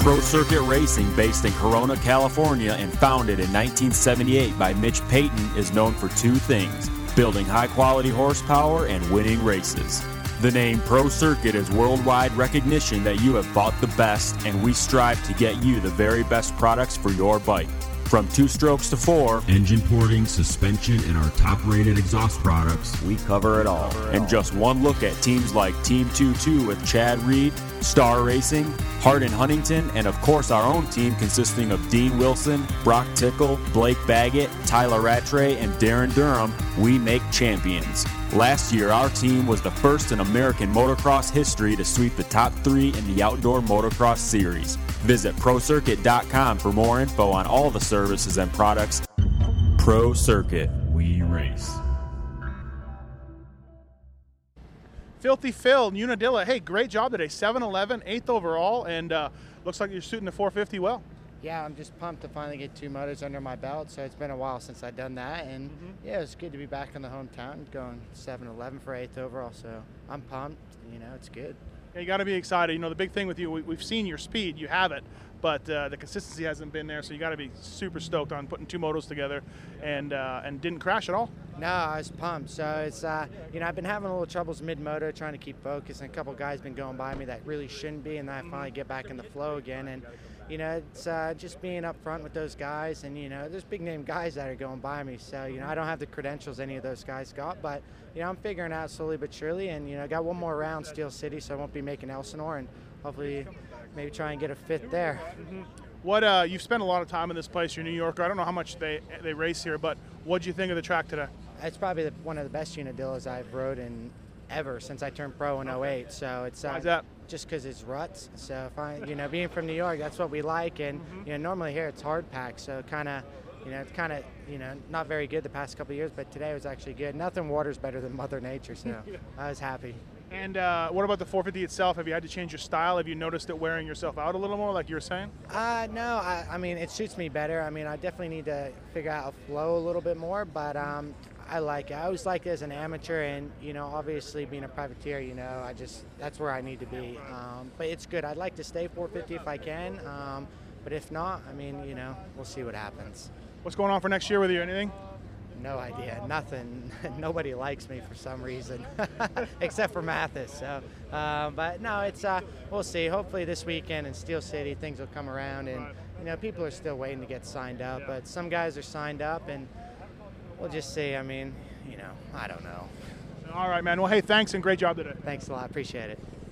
Pro Circuit Racing, based in Corona, California, and founded in 1978 by Mitch Payton, is known for two things: building high-quality horsepower and winning races. The name Pro Circuit is worldwide recognition that you have bought the best, and we strive to get you the very best products for your bike. From 2 strokes to 4, engine porting, suspension, and our top-rated exhaust products, we cover it all. And just one look at teams like Team 22 with Chad Reed, Star Racing, Hardin Huntington, and of course our own team consisting of Dean Wilson, Brock Tickle, Blake Baggett, Tyler Rattray, and Darren Durham. We make champions. Last year, our team was the first in American motocross history to sweep the top 3 in the Outdoor Motocross Series. Visit ProCircuit.com for more info on all the services and products. Pro Circuit, we race. Filthy Phil, Unadilla, hey, great job today. 7-11, 8th overall, and looks like you're shooting the 450 well. Yeah, I'm just pumped to finally get 2 motors under my belt. So it's been a while since I've done that, and yeah, it's good to be back in the hometown, going 7-11 for 8th overall. So I'm pumped. You know, it's good. Yeah, you got to be excited. You know, the big thing with you, we've seen your speed, you have it, but the consistency hasn't been there. So you got to be super stoked on putting 2 motos together, and didn't crash at all. No, I was pumped. So it's you know, I've been having a little troubles mid-moto trying to keep focus, and a couple guys been going by me that really shouldn't be, and then I finally get back in the flow again. And you know, it's just being up front with those guys, and you know, there's big name guys that are going by me. So you know, I don't have the credentials any of those guys got, but you know, I'm figuring out slowly but surely. And you know, got one more round, Steel City, so I won't be making Elsinore, and hopefully maybe try and get a 5th there. What you've spent a lot of time in this place. You're a New Yorker. I don't know how much they race here, but what'd you think of the track today? It's probably one of the best Unadillas I've rode in ever since I turned pro in 08. So it's why is that? Just because it's ruts. So if I, you know, being from New York, that's what we like. And you know, normally here it's hard packed, so kind of, you know, not very good the past couple of years. But today was actually good. Nothing waters better than Mother Nature, so I was happy. And what about the 450 itself? Have you had to change your style? Have you noticed it wearing yourself out a little more, like you were saying? No, I mean, it suits me better. I mean, I definitely need to figure out a flow a little bit more, but I like it. I always liked it as an amateur, and you know, obviously being a privateer, you know, that's where I need to be. But it's good. I'd like to stay 450 if I can, but if not, I mean, you know, we'll see what happens. What's going on for next year with you? Anything? No idea. Nothing. Nobody likes me for some reason, except for Mathis. So, but no, it's we'll see. Hopefully this weekend in Steel City things will come around, and you know, people are still waiting to get signed up, but some guys are signed up, and we'll just see. I mean, you know, I don't know. All right, man. Well, hey, thanks and great job today. Thanks a lot. Appreciate it.